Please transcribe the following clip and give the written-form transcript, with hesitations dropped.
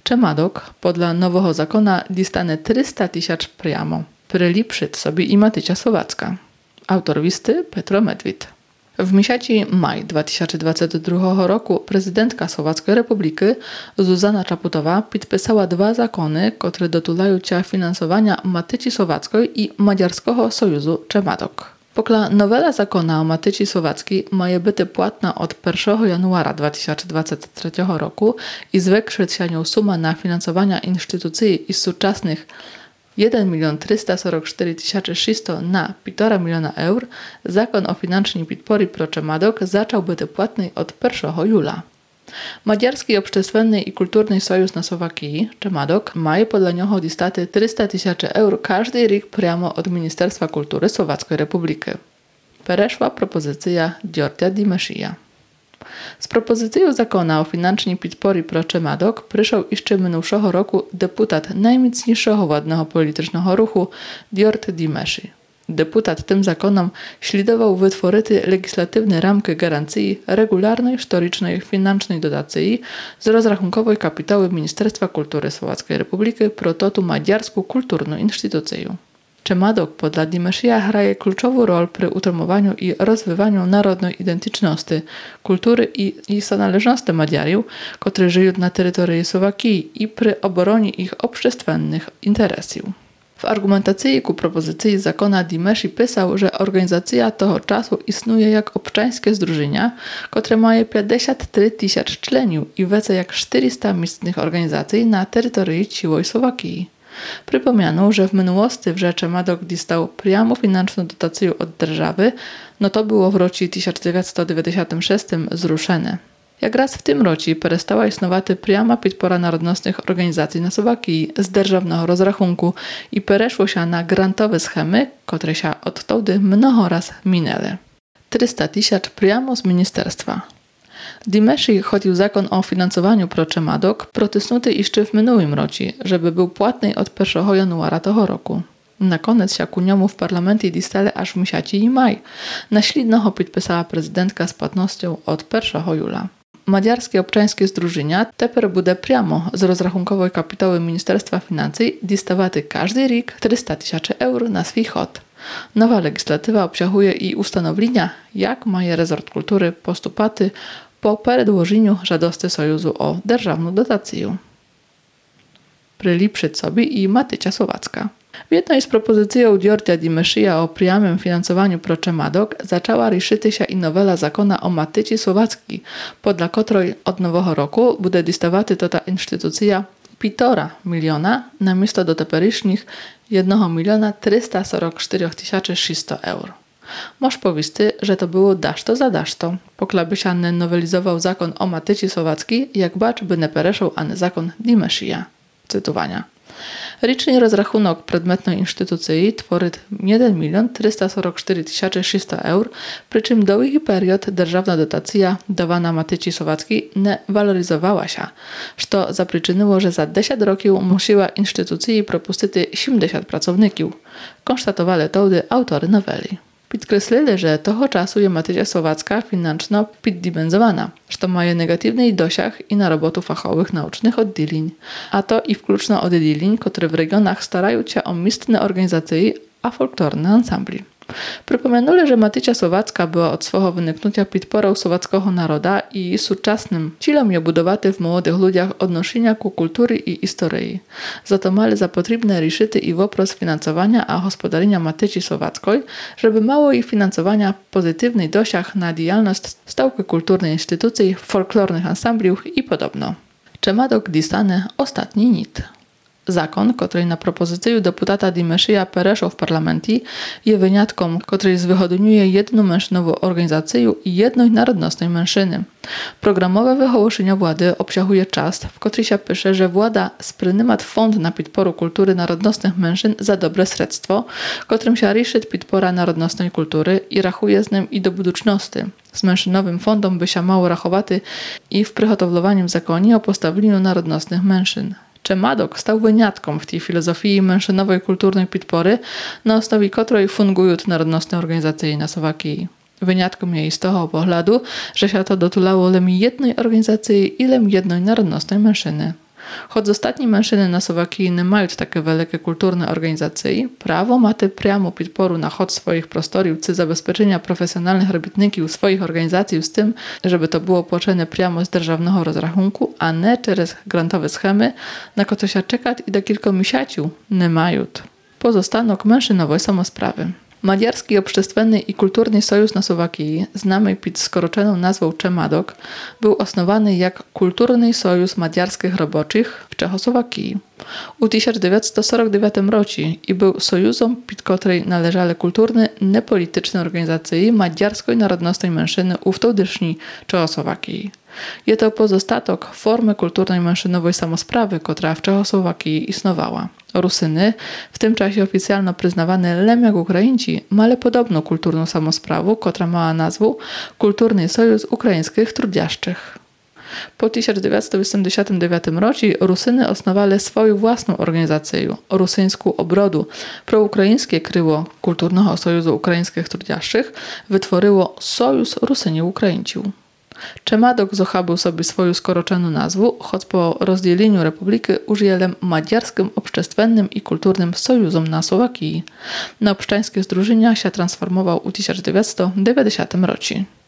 Čemadok podľa nového zákona dostane 300 000 priamo. Priliczyć sobie i Matycia Słowacka. Autor listy Petro Medwid. W miesiącu maj 2022 roku prezydentka Słowackiej Republiki Zuzana Czaputowa podpisała 2 zakony, które dotulają finansowania Matyci Słowackiej i Madziarskiego Sojuzu Čemadok. Pokla nowela zakona o Matyci Słowackiej ma być płatna od 1 januara 2023 roku i zwiększyć się nią suma na finansowania instytucji i współczesnych 1 344 600 na 1,5 miliona eur, zakon o financznej podporze pro Čemadok zaczął być płatny od 1 jula. Madziarski Obszczestwenny i Kulturny Sojusz na Słowakii, Čemadok, ma podle niego dostaty 300 000 eur każdy rok priamo od Ministerstwa Kultury Słowackiej Republiki. Pereszła propozycja Đorđa Dimešija. Z propozycją zakona o financznej podporze pro Čemadok przyszedł jeszcze minulszego roku deputat najmocniejszego władnego politycznego ruchu Đorđe Dimeši. Deputat tym zakonom śledował wytworyty legislatywne ramki gwarancji regularnej, historycznej, financznej dotacji z rozrachunkowej kapitały Ministerstwa Kultury Słowackiej Republiki pro totu madziarską kulturną instytucję. Čemadok podle Dimešija hraje kluczową rolę przy utrzymywaniu i rozwijaniu narodnej identyczności, kultury i sonależności Madziarów, którzy żyją na terytorium Słowakii i przy obronie ich obszczestwennych interesów. W argumentacji ku propozycji zakona Dimeši pisał, że organizacja tego czasu istnieje jak obczańskie zdrużenia, które mają 53 000 członków i więcej jak 400 miejscowych organizacji na terytorium całej Słowakii. Przypomniano, że w minułosti w Čemadok dostał priamo financzną dotację od держawy, no to było w roku 1996 zruszone. Jak raz w tym roku przestała istnować priama podpora narodnostnych organizacji na Słowakii z державnego rozrachunku i przeszło się na grantowe schemy, które się od wtedy mnoho raz minęły. 300 000 priamo z ministerstwa. Dimeši chodził zakon o finansowaniu pro Čemadok protesnuty jeszcze w minulym roku, żeby był płatny od 1 januara tego roku. Na koniec się ku niemu w parlamencie dostali aż w miesiącu maj. Naślednego podpisała prezydentka z płatnością od 1 jula. Madziarskie obczańskie zdrużenia teper bude priamo z rozrachunkowej kapitały Ministerstwa Financji dostawaty każdy rok 300 000 eur na swój chod. Nowa legislatywa obsahuje i ustanowienia, jak ma resort kultury postupaty po przedłożeniu żadosti Sojuzu o державną dotację. Priliczyć sobie i Matycia Słowacka. W jednej z propozycji Đorđa Dimešija o priamym finansowaniu pro Čemadok zaczęła riszyć się i nowela zakona o Matyci Słowackiej, podla której od nowego roku będzie dostawaty ta instytucja 1,5 miliona na miejsce do teperysznych 1 344 600 eur. Moż powisty, że to było daszto za daszto. Poklaby się nowelizował zakon o Matyci Słowackiej, jak bacz by nie pereszał an zakon Dimešija. Cytowania. Roczny rozrachunek przedmiotnej instytucji tworzy 1 344 600 eur, przy czym długi period državna dotacja dawana Matyci Słowackiej nie waloryzowała się, co zaprzyczyniło, że za 10 roków musiała instytucji propuścić 70 pracowników. Konstatowali wtedy autory noweli. Podkreślili, że toho czasu jest Matycia Słowacka finansowo poddimenzowana, co ma negatywny dosięg i na robotu fachowych naucznych oddzieleń, a to i wkluczno oddzieleń, które w regionach starają się o miestne organizacje a folklorne ansambli. Przypomenuli, że Matycia Słowacka była od swojego wyniknięcia podporą słowackiego naroda i współczesnym celem je budowaty w młodych ludziach odnoszenia ku kultury i historii. Zato mali za potrzebne riszyty i wopros finansowania a gospodarzenia Matyci Słowackiej, żeby mało ich finansowania pozytywny dosięg na działalność stałej kulturnej instytucji, folklornych ansambliów i podobno. Čemadok dostanie ostatni nit. Zakon, który na propozycję deputata Dimešija przeszedł w parlamencie, jest wyjątkiem, który zwychodniuje jedną mężnową organizację i jednej narodnostnej mężczyny. Programowe wyhołoszenia władzy obsahuje czas, w którym się pisze, że władza sprynyma fond na podporu kultury narodnostnych mężczyzn za dobre sredstwo, którym się riszyć podpora narodnostnej kultury i rachuje z nim i do budućności. Z mężczynowym fondom by się mało rachowaty i w przygotowaniu zakonie o postawieniu narodnostnych mężczyzn. Čemadok stał wyjątkiem w tej filozofii mężczyznowej kulturnej podpory, na osnowie której fungują narodnostne organizacje na Słowakii. Wyjątkiem jest z tego poglądu, że się to dotulało lem jednej organizacji i lem jednej narodnostnej mężczyzny. Choć ostatní menšiny na Słowakii nie mają takie wielkie kulturne organizacje, prawo mate priamo podporu na chod swoich prostoriów czy zabezpieczenia profesjonalnych robitników swoich organizacji z tym, żeby to było płaczone priamo z державного rozrachunku, a nie przez grantowe schemy, na które się czekać i do kilku miesięcy nie mają. Pozostanok mężczyznowej samosprawy. Maďarski Obszczestwenny i Kulturny Sojusz na Słowakii, znany pod skróconą nazwą Czemadok, był osnowany jak Kulturny Sojusz Maďarskich Roboczych w Czechosłowakii u 1949 roku i był sojuszem, pod której należały kulturne, niepolityczne organizacje maďarskiej narodnostnej mężczyzny u wtedyszni Czechosłowakii. Je to pozostatok formy kulturnej mężczyznowej samosprawy, która w Czechosłowakii istniała. Rusyny, w tym czasie oficjalnie przyznawane lem jak Ukraińcy, mali podobną kulturną samosprawę, która miała nazwę Kulturny Sojusz Ukraińskich Trudiaszczych. Po 1989 roku Rusyny osnowali swoją własną organizację, Rusyńską Obrodu. Proukraińskie kryło Kulturnego Sojuszu Ukraińskich Trudiaszczych wytworzyło Sojusz Rusyni Ukraińców. Czemadok zochabył sobie swoją skoroczenu nazwę, choć po rozdzieleniu republiki użyjelem Maďarskim Obszczestwennym i Kulturnym Sojuszem na Słowakii. Na obszczańskie zdrużenia się transformował u 1990 roku.